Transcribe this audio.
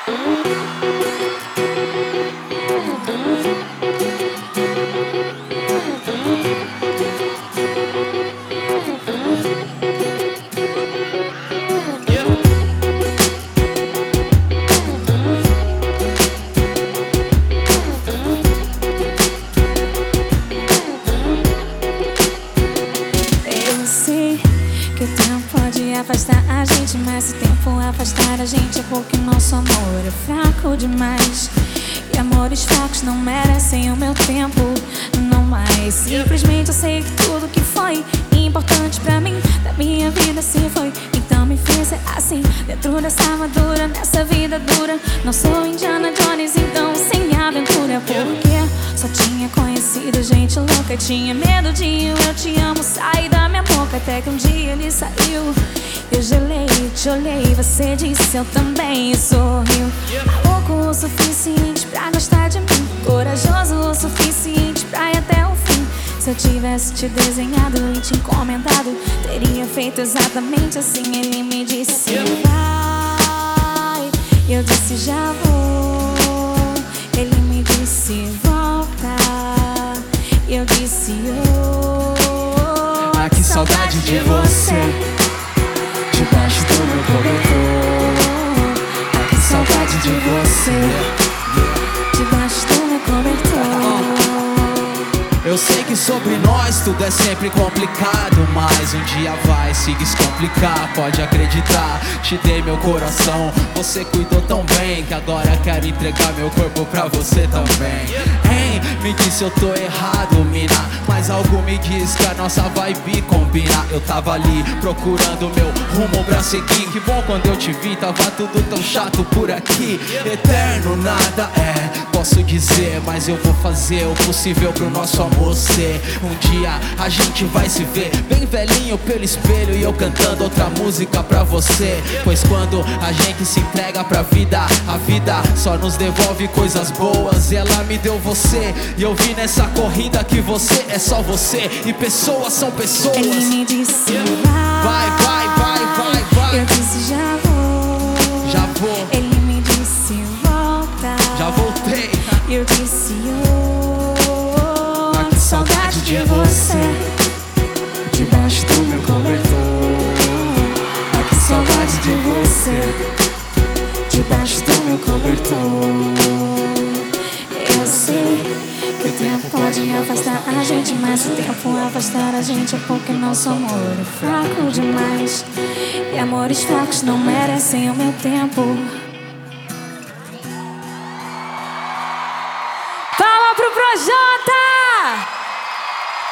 Que o tempo pode afastar a gente, mas se o tempo afastar a gente é porque nosso amor é fraco demais. E amores fracos não merecem o meu tempo, não mais. Simplesmente eu sei que tudo que foi importante pra mim, da minha vida se foi. Então me fez ser assim, dentro dessa armadura, nessa vida dura. Não sou Indiana Jones, então sem aventura, porque só tinha conhecido gente louca e tinha medo de eu te amo sair da minha boca. Até que um dia ele saiu, eu gelei, te olhei, você disse eu também e sorriu. Maluco o suficiente pra gostar de mim, corajoso o suficiente pra ir até o fim. Se eu tivesse te desenhado e te encomendado, teria feito exatamente assim. Ele me disse vai, eu disse já vou. Ele me disse volta, eu disse ah, que saudade de você, debaixo do meu cobertor. Ah, que saudade de você, debaixo do meu cobertor. Eu sei que sobre nós tudo é sempre complicado, mas um dia vai se descomplicar, pode acreditar. Te dei meu coração, você cuidou tão bem, que agora quero entregar meu corpo pra você também. Hein, me disse eu tô errado, mina, mas algo me diz que a nossa vibe combina. Eu tava ali procurando meu rumo pra seguir. Que bom quando eu te vi, tava tudo tão chato por aqui. Eterno nada é, posso dizer, mas eu vou fazer o possível pro nosso amor ser. Um dia a gente vai se ver bem velhinho pelo espelho e eu cantando outra música pra você. Pois quando a gente se entrega pra vida, a vida só nos devolve coisas boas. E ela me deu você, e eu vi nessa corrida que você é só você, e pessoas são pessoas. Ele me disse vai, vai, vai, vai, vai. Eu disse já vou, já vou. Ele me disse volta, já voltei. Eu disse oh, que saudade de você, debaixo do meu cobertor. Ah, que saudade de você, debaixo do meu cobertor. Eu sei que o tempo pode afastar a gente, mas se o tempo afastar a gente é porque nosso amor é fraco demais. E amores fracos não merecem o meu tempo. Palma pro Projota!